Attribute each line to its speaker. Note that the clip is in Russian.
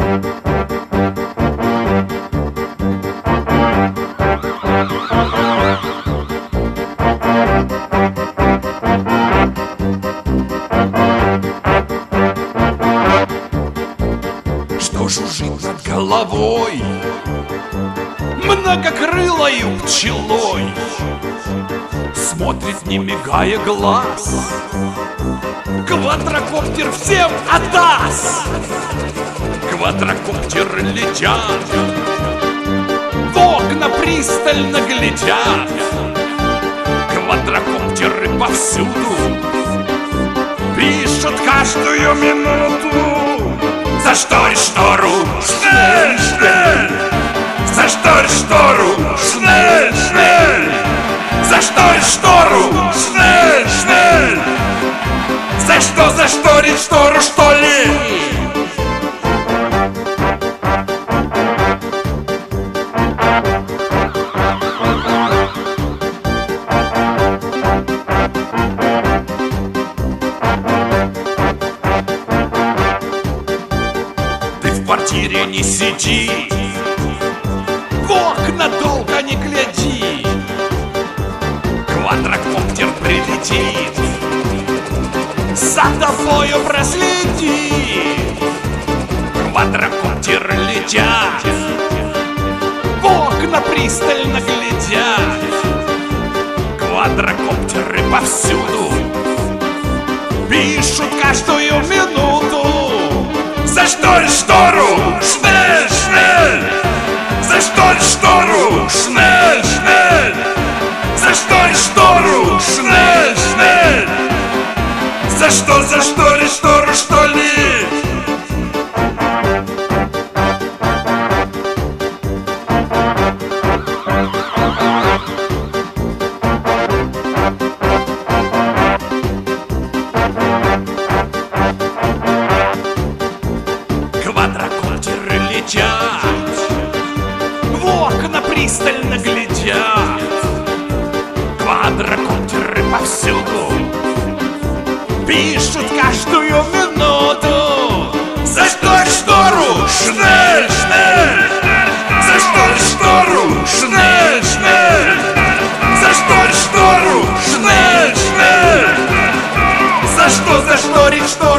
Speaker 1: Что жужжит над головой многокрылою пчелой? Смотрит, не мигая глаз, квадрокоптер всем отдаст. Квадрокоптеры летят, в окна пристально глядят. Квадрокоптеры повсюду пишут каждую минуту. Заштори штору, шнель, шнель! Заштори штору, шнель, шнель! Заштори штору, шнель, шнель! За что зашторить штору, что ли? Ты в квартире не сиди, в окна долго не гляди. Квадрокоптер прилетит, за тобою проследит. Квадрокоптеры летят, в окна пристально глядят. Квадрокоптеры повсюду пишут каждую минуту. Заштори штору, шнель, шнель! Заштори штору, шнель, шнель! Заштори штору, шнель, шнель! За что зашторить штору, что ли? Квадрокоптеры летят, в окна пристально глядят. Квадрокоптеры повсюду пишут каждую минуту. Заштори штору, шнель, шнель! Заштори штору, шнель, шнель! Заштори штору, шнель, шнель! За что зашторить штору?